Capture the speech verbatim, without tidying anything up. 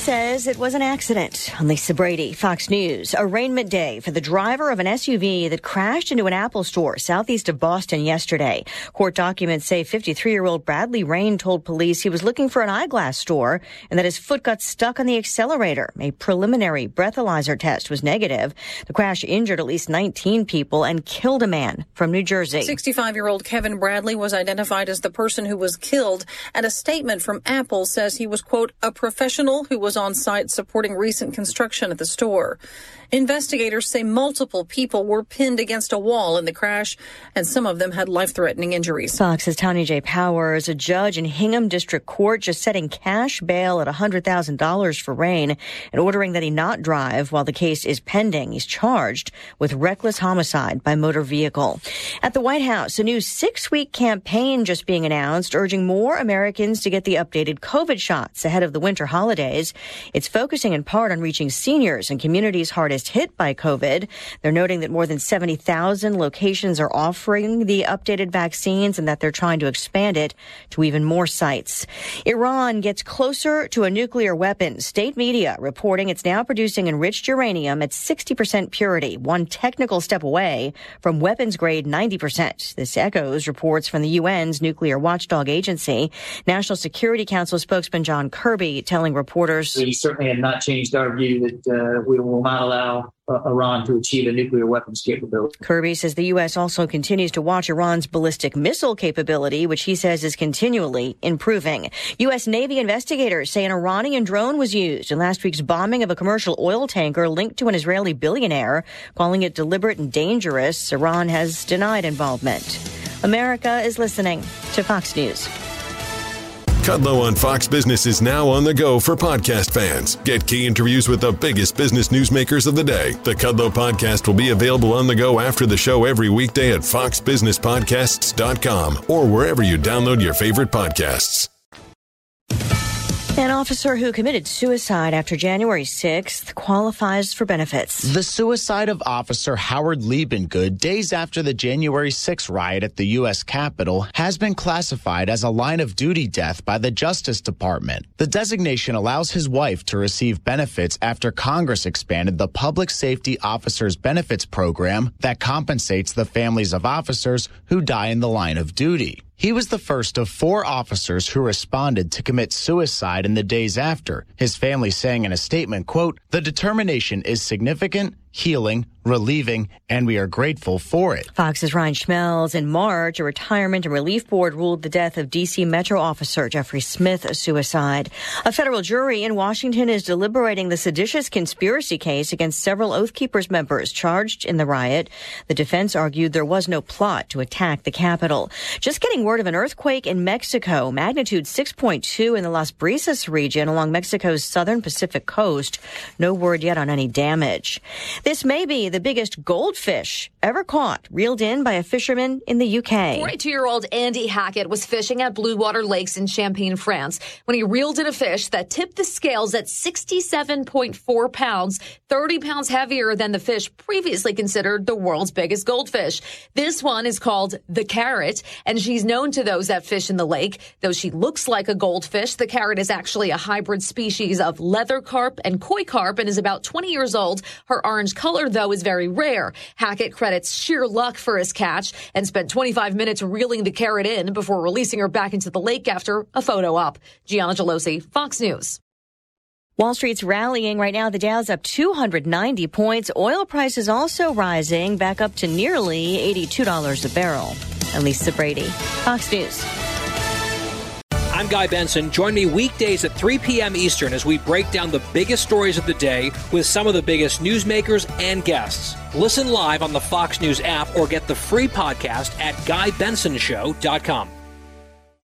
says it was an accident. I'm Lisa Brady, Fox News. Arraignment day for the driver of an S U V that crashed into an Apple store southeast of Boston yesterday. Court documents say fifty-three-year-old Bradley Rain told police he was looking for an eyeglass store and that his foot got stuck on the accelerator. A preliminary breathalyzer test was negative. The crash injured at least nineteen people and killed a man from New Jersey. sixty-five-year-old Kevin Bradley was identified as the person who was killed, and a statement from Apple says he was, quote, a professional who was on site supporting recent construction at the store. Investigators say multiple people were pinned against a wall in the crash, and some of them had life-threatening injuries. Fox's Tanya J. Powers, a judge in Hingham District Court, just setting cash bail at one hundred thousand dollars for Rain and ordering that he not drive while the case is pending. He's charged with reckless homicide by motor vehicle. At the White House, a new six-week campaign just being announced, urging more Americans to get the updated COVID shots ahead of the winter holidays. It's focusing in part on reaching seniors and communities hardest hit by COVID. They're noting that more than seventy thousand locations are offering the updated vaccines and that they're trying to expand it to even more sites. Iran gets closer to a nuclear weapon. State media reporting it's now producing enriched uranium at sixty percent purity, one technical step away from weapons grade ninety percent. This echoes reports from the U N's nuclear watchdog agency. National Security Council spokesman John Kirby telling reporters, we certainly have not changed our view that uh, we will not allow Uh, Iran to achieve a nuclear weapons capability. Kirby says the U S also continues to watch Iran's ballistic missile capability, which he says is continually improving. U S Navy investigators say an Iranian drone was used in last week's bombing of a commercial oil tanker linked to an Israeli billionaire, calling it deliberate and dangerous. Iran has denied involvement. America is listening to Fox News. Kudlow on Fox Business is now on the go for podcast fans. Get key interviews with the biggest business newsmakers of the day. The Kudlow podcast will be available on the go after the show every weekday at fox business podcasts dot com or wherever you download your favorite podcasts. An officer who committed suicide after January sixth qualifies for benefits. The suicide of Officer Howard Liebengood days after the January sixth riot at the U S Capitol has been classified as a line-of-duty death by the Justice Department. The designation allows his wife to receive benefits after Congress expanded the Public Safety Officers Benefits Program that compensates the families of officers who die in the line of duty. He was the first of four officers who responded to commit suicide in the days after, his family saying in a statement, quote, the determination is significant, healing, relieving, and we are grateful for it. Fox's Ryan Schmelz. In March, a retirement and relief board ruled the death of D C Metro officer Jeffrey Smith a suicide. A federal jury in Washington is deliberating the seditious conspiracy case against several Oath Keepers members charged in the riot. The defense argued there was no plot to attack the Capitol. Just getting word of an earthquake in Mexico, magnitude six point two in the Las Brisas region along Mexico's southern Pacific coast. No word yet on any damage. This may be the biggest goldfish ever caught, reeled in by a fisherman in the U K. forty-two-year-old Andy Hackett was fishing at Blue Water Lakes in Champagne, France, when he reeled in a fish that tipped the scales at sixty-seven point four pounds, thirty pounds heavier than the fish previously considered the world's biggest goldfish. This one is called the carrot, and she's known to those that fish in the lake. Though she looks like a goldfish, the carrot is actually a hybrid species of leather carp and koi carp and is about twenty years old. Her orange color, though, is very rare. Hackett credits sheer luck for his catch and spent twenty-five minutes reeling the carrot in before releasing her back into the lake after a photo op. Gianna Gelosi, Fox News. Wall Street's rallying right now. The Dow's up two hundred ninety points. Oil prices also rising back up to nearly eighty-two dollars a barrel. I'm Lisa Brady, Fox News. I'm Guy Benson. Join me weekdays at three p.m. Eastern as we break down the biggest stories of the day with some of the biggest newsmakers and guests. Listen live on the Fox News app or get the free podcast at guy benson show dot com.